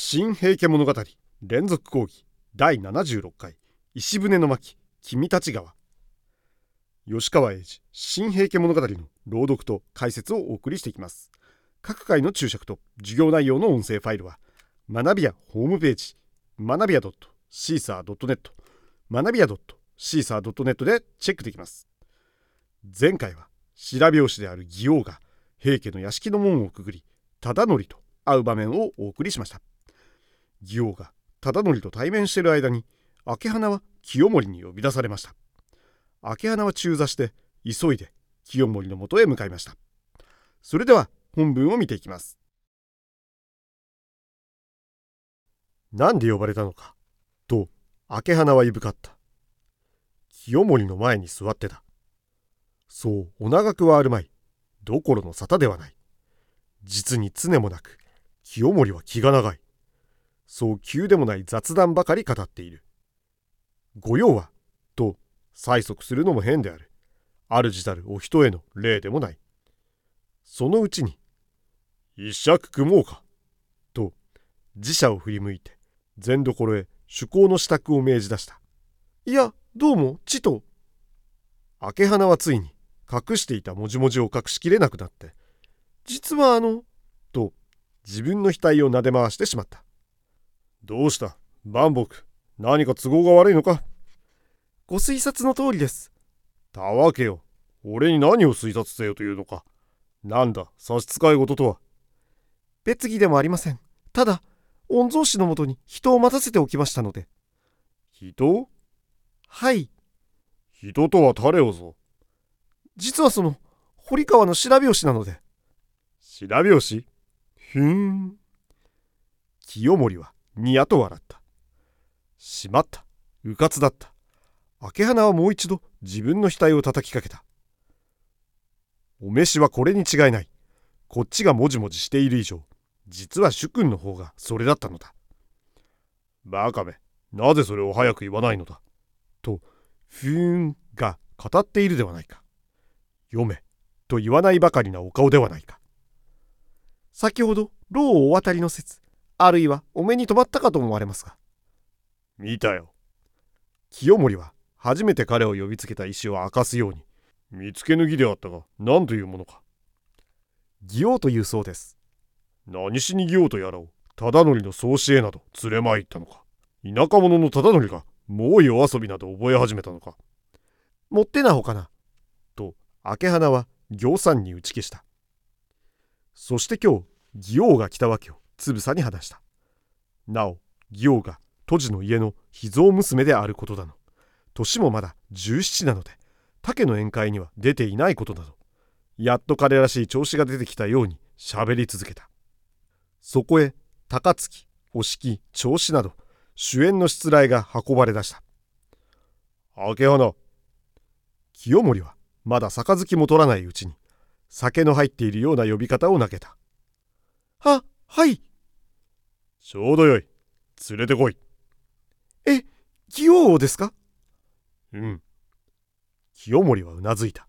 新平家物語連続講義第76回石舟の巻君たち川。吉川英治新平家物語の朗読と解説をお送りしていきます。各回の注釈と授業内容の音声ファイルは学びやホームページ学びや .caesar.net 学びや .caesar.net でチェックできます。前回は白拍子である義王が平家の屋敷の門をくぐり忠則と会う場面をお送りしました。義王が忠則と対面している間に朱鼻は清盛に呼び出されました。朱鼻は中座して急いで清盛のもとへ向かいました。それでは本文を見ていきます。なんで呼ばれたのかと朱鼻はいぶかった。清盛の前に座ってた。そうお長くはあるまい。どころの沙汰ではない。実に常もなく清盛は気が長い。そう急でもない雑談ばかり語っている。御用はと催促するのも変である。主たるお人への礼でもない。そのうちに一尺組もうかと寺社を振り向いて禅所へ趣向の支度を命じ出した。いやどうもちと。朱鼻はついに隠していたもじもじを隠しきれなくなって、実はと自分の額を撫で回してしまった。どうした万木、何か都合が悪いのか。ご推察の通りです。たわけよ、俺に何を推察せよというのか。なんだ差し支え事とは。別儀でもありません。ただ御曹司のもとに人を待たせておきましたので。人？はい。人とは誰をぞ。実はその堀川の白拍子なので。白拍子？清盛はにやと笑った。しまった、うかつだった。朱鼻はもう一度自分の額を叩きかけた。お召しはこれに違いない。こっちがもじもじしている以上、実は主君の方がそれだったのだ。バカめ、なぜそれを早く言わないのだ。とが語っているではないか。読めと言わないばかりなお顔ではないか。先ほど牢をお渡りの説、あるいはお目に留まったかと思われますが。見たよ。清盛は初めて彼を呼びつけた意思を明かすように、見つけ抜きであったが何というものか。義王というそうです。何しに義王とやらを忠則の総司へなど連れ参ったのか。田舎者の忠則がもう夜遊びなど覚え始めたのか。もってなほかな。と朱鼻は行参に打ち消した。そして今日義王が来たわけをつぶさに話した。なお義王が都知の家の秘蔵娘であることだの、年もまだ17なので竹の宴会には出ていないことなど、やっと彼らしい調子が出てきたように喋り続けた。そこへ高槻、お敷、銚子など主演のしつらいが運ばれ出した。朱鼻。清盛はまだ杯も取らないうちに酒の入っているような呼び方を投げた。はい。ちょうどよい。連れてこい。義王ですか。うん。清盛はうなずいた。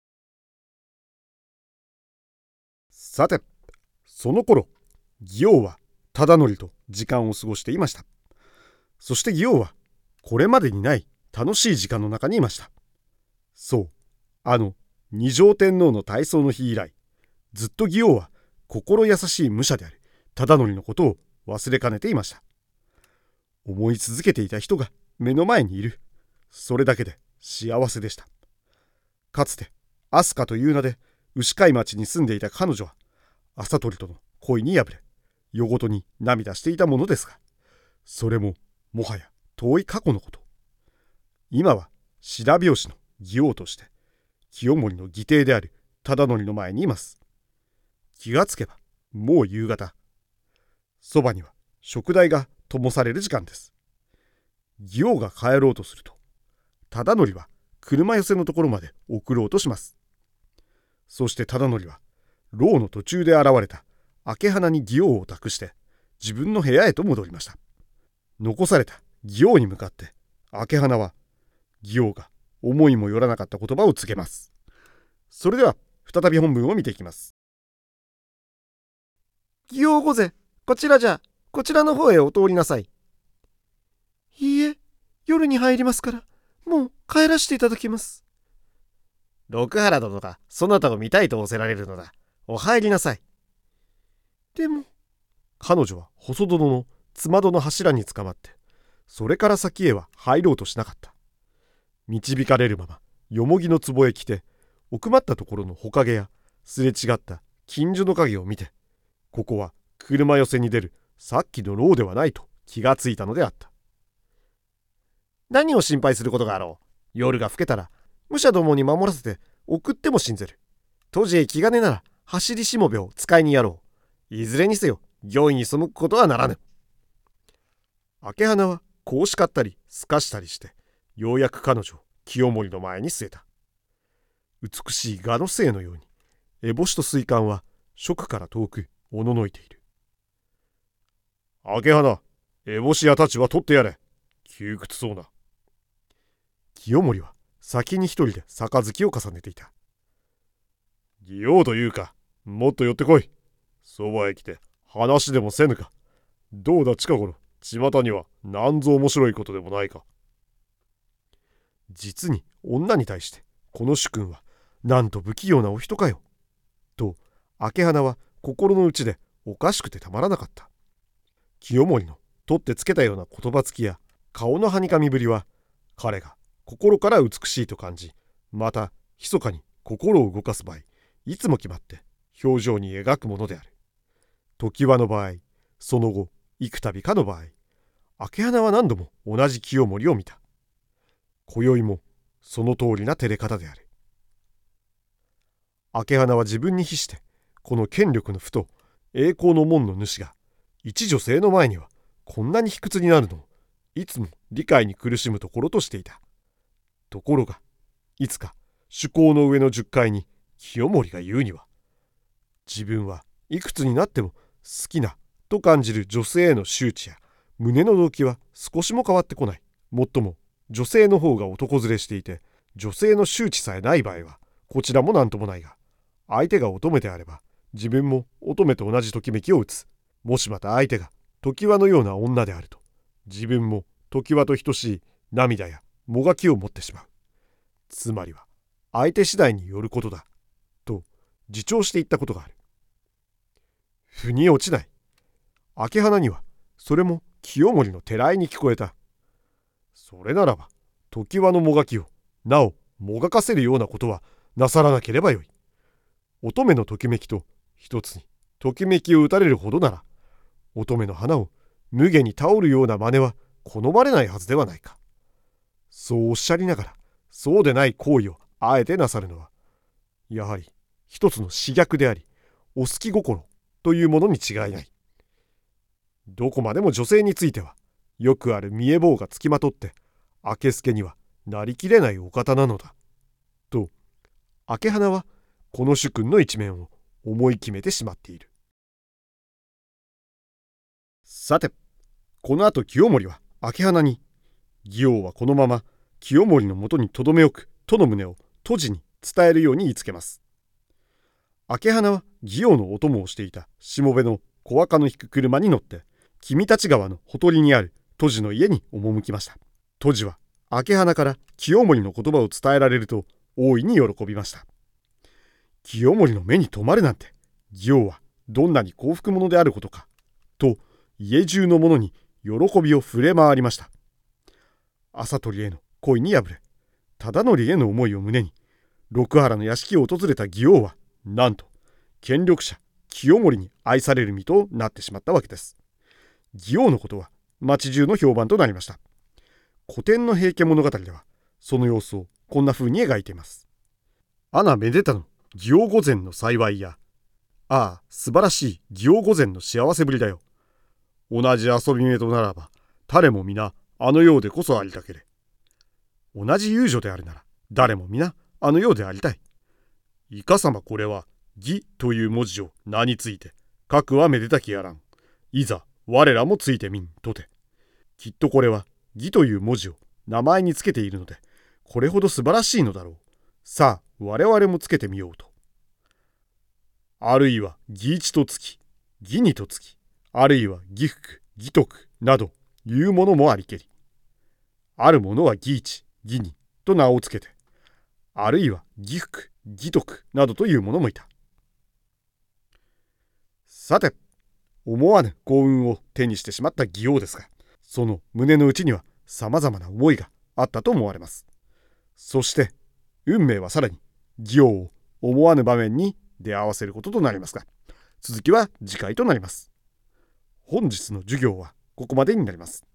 さて、その頃義王は忠則と時間を過ごしていました。そして義王はこれまでにない楽しい時間の中にいました。そう二条天皇の大喪の日以来、ずっと義王は心優しい武者である忠則のことを忘れかねていました。思い続けていた人が目の前にいる、それだけで幸せでした。かつて飛鳥という名で牛飼町に住んでいた彼女は麻鳥との恋に破れ夜ごとに涙していたものですが、それももはや遠い過去のこと。今は白拍子の義王として清盛の義弟である忠則の前にいます。気がつけばもう夕方。そばには食台が灯される時間です。義王が帰ろうとすると忠則は車寄せのところまで送ろうとします。そして忠則は牢の途中で現れた朱鼻に義王を託して自分の部屋へと戻りました。残された義王に向かって朱鼻は義王が思いもよらなかった言葉を告げます。それでは再び本文を見ていきます。義王御前、こちらじゃ。 こちらの方へお通りなさい。いいえ、夜に入りますから、もう帰らせていただきます。六原殿がそなたを見たいと仰せられるのだ。お入りなさい。でも、彼女は細殿のつまどの柱につかまって、それから先へは入ろうとしなかった。導かれるまま、よもぎの壺へ来て、奥まったところのほかげや、すれ違った近所の影を見て、ここは車寄せに出るさっきの牢ではないと気がついたのであった。何を心配することがあろう。夜が更けたら、武者どもに守らせて送っても信ぜる。当時へ気兼ねなら走りしもべを使いにやろう。いずれにせよ行為に背くことはならぬ。朱花はこう叱ったりすかしたりして、ようやく彼女を清盛の前に据えた。美しい蛾の精のように、烏帽子と水管は蜀から遠くおののいている。朱花、烏帽子屋たちは取ってやれ。窮屈そうな。清盛は先に一人で杯を重ねていた。妓王というか、もっと寄ってこい。そばへ来て話でもせぬか。どうだ近頃、巷にはなんぞ面白いことでもないか。実に女に対してこの主君はなんと不器用なお人かよ。と朱花は心の内でおかしくてたまらなかった。清盛の取ってつけたような言葉つきや顔のはにかみぶりは、彼が心から美しいと感じ、また密かに心を動かす場合、いつも決まって表情に描くものである。常盤の場合、その後幾度かの場合、朱花は何度も同じ清盛を見た。今宵もその通りな照れ方である。朱花は自分に比して、この権力のふと栄光の門の主が一女性の前にはこんなに卑屈になるのをいつも理解に苦しむところとしていた。ところがいつか主公の上の10階に清盛が言うには、自分はいくつになっても好きなと感じる女性への周知や胸の動機は少しも変わってこない。もっとも女性の方が男連れしていて、女性の周知さえない場合はこちらも何ともないが、相手が乙女であれば自分も乙女と同じときめきを打つ。もしまた相手が常盤のような女であると、自分も常盤と等しい涙やもがきを持ってしまう。つまりは相手次第によることだと自重していったことがある。腑に落ちない。朱花にはそれも清盛のてらいに聞こえた。それならば常盤のもがきをなおもがかせるようなことはなさらなければよい。乙女のときめきと一つにときめきを打たれるほどなら、乙女の花を無下に倒るような真似は好まれないはずではないか。そうおっしゃりながら、そうでない行為をあえてなさるのは、やはり一つの私虐であり、お好き心というものに違いない。どこまでも女性については、よくある見え棒がつきまとって、明け助にはなりきれないお方なのだ。と、朱花はこの主君の一面を思い決めてしまっている。さて、この後清盛は朱花に、妓王はこのまま清盛のもとにとどめ置くとの旨を都知に伝えるように言いつけます。朱花は妓王のお供をしていたしもべの小若の引く車に乗って、君たち川のほとりにある都知の家に赴きました。都知は朱花から清盛の言葉を伝えられると大いに喜びました。清盛の目に留まるなんて、妓王はどんなに幸福者であることか、と家中の者に喜びを触れ回りました。朝鳥への恋に破れ、忠則への思いを胸に、六原の屋敷を訪れた妓王は、なんと権力者清盛に愛される身となってしまったわけです。妓王のことは町中の評判となりました。古典の平家物語ではその様子をこんな風に描いています。アナめでたの祇王御前の幸いや、ああ素晴らしい祇王御前の幸せぶりだよ。同じ遊び目とならば誰も皆あのようでこそありたけれ。同じ遊女であるなら誰も皆あのようでありたい。いかさまこれは義という文字を名について書くはめでたきやらん。いざ我らもついてみんとて。きっとこれは義という文字を名前につけているので、これほど素晴らしいのだろう。さあ我々もつけてみようと。あるいは義一とつき、義二とつき、あるいは義服、 義徳などいうものもありけり。ある者は義一、義二と名をつけて、あるいは義福、義徳などという者もいた。さて、思わぬ幸運を手にしてしまった義王ですが、その胸の内には様々な思いがあったと思われます。そして、運命はさらに義王を思わぬ場面に出会わせることとなりますが、続きは次回となります。本日の授業はここまでになります。